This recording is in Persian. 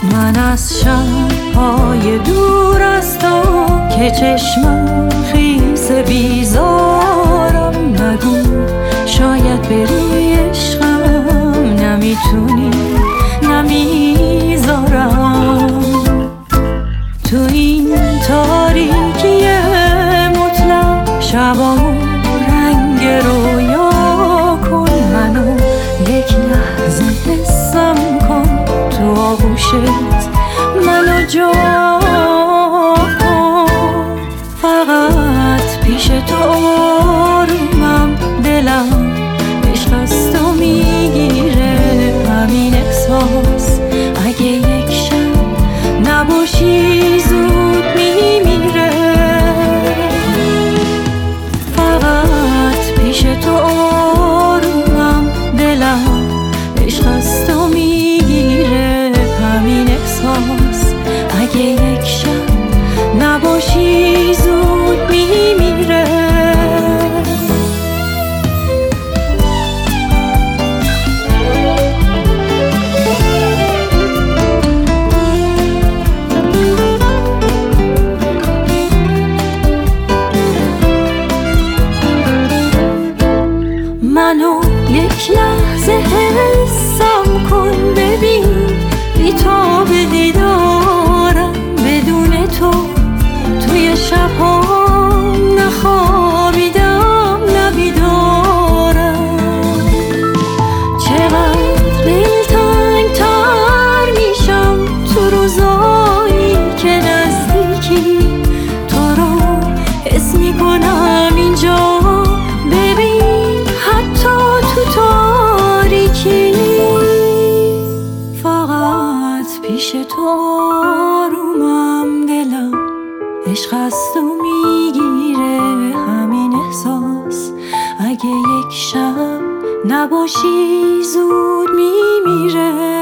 من از شب‌های دور از تو که چشمم خیس بیزارم، نگو شاید بری عشقم، نمیتونی نمیذارم. تو این تاریکی مطلق شبامو رنگ رویا کن، منو یک لحظه حسم کن، تو آغوشت منو جا کن. فقط پیش تو آرومم، دلم عشق از تو میگیره، همین احساس اگه یک شب نباشی زود میمیره. فقط پیش تو آرومم، دلم عشق از تو میگیره، همین احساس اگه یک شب نباشی زود میمیره. منو یک لحظه حسم کن، ببین بی‌تاب دیدارم، بدون تو توی شب‌هام نخوابیدم نبیدارم. چقدر دلتنگ تر میشم تو روزایی که نزدیکی، تو رو حس میکنم اینجا، ببین حتی تو تاریکی. فقط پیش تو آرومم، دلم عشق از تو میگیره، همین احساس اگه یک شب نباشی زود میمیره.